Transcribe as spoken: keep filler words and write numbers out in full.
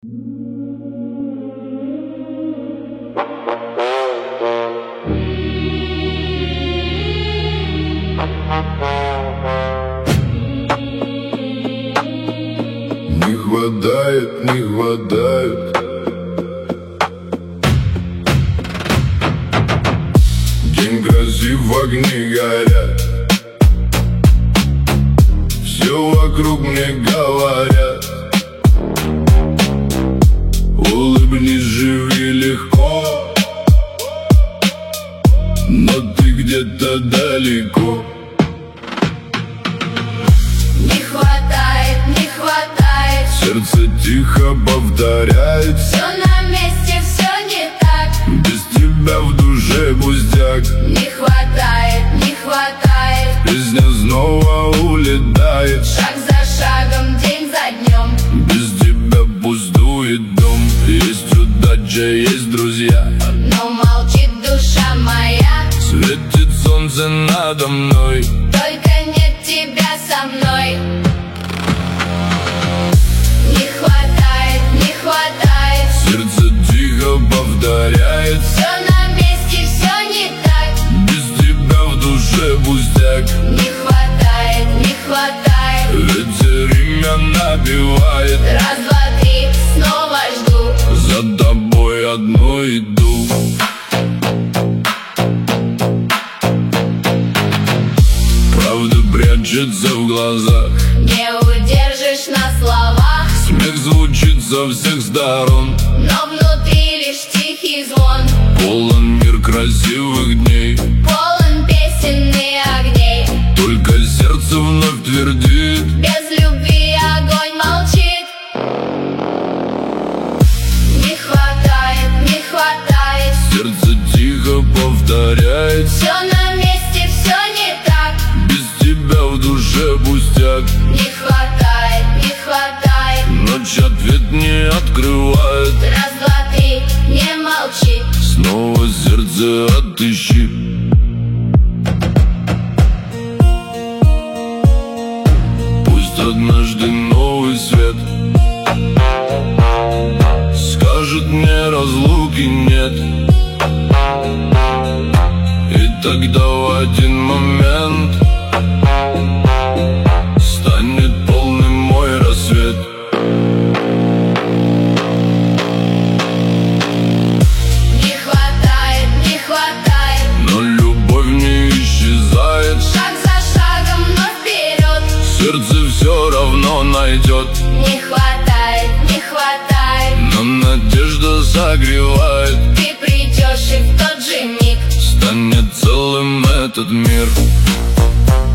Не хватает, не хватает день красив, огни горят, все вокруг мне говорят: улыбнись, живи легко, но ты где-то далеко. Не хватает, не хватает, сердце тихо повторяет: все на месте, все не так. без тебя в душе пустяк. Не хватает, не хватает, Песня снова улетает, шаг за шагом, день за днем. без тебя пустует дом. Есть удача, есть друзья, Но молчит душа моя, светит солнце надо мной, только нет тебя со мной. Не хватает, не хватает, сердце тихо повторяет: все на месте, все не так. без тебя в душе пустяк. Не хватает, не хватает, Ветер имя набивает, раз, два, три, снова жду. за тобой одно иду. Правда прячется в глазах, Не удержишь на словах, смех звучит со всех сторон, но внутри лишь тихий звон. полон мир красивых дней, Полон песен и огней, только сердце вновь твердит: без любви огонь молчит. Не хватает, не хватает, сердце тихо повторяет: все на месте, все не так. без тебя в душе пустяк. Не хватает, не хватает, Ночь ответ не открывает, раз, два, три, не молчи. снова сердце отыщи. Пусть однажды новый свет скажет мне разлуки нет, и тогда в один момент станет полным мой рассвет. Не хватает, не хватает, Но любовь не исчезает, шаг за шагом, но вперед. сердце все равно найдет, Не хватает, не хватает, но надежда согревает. ты придешь и в тот же миг Станет целым этот мир.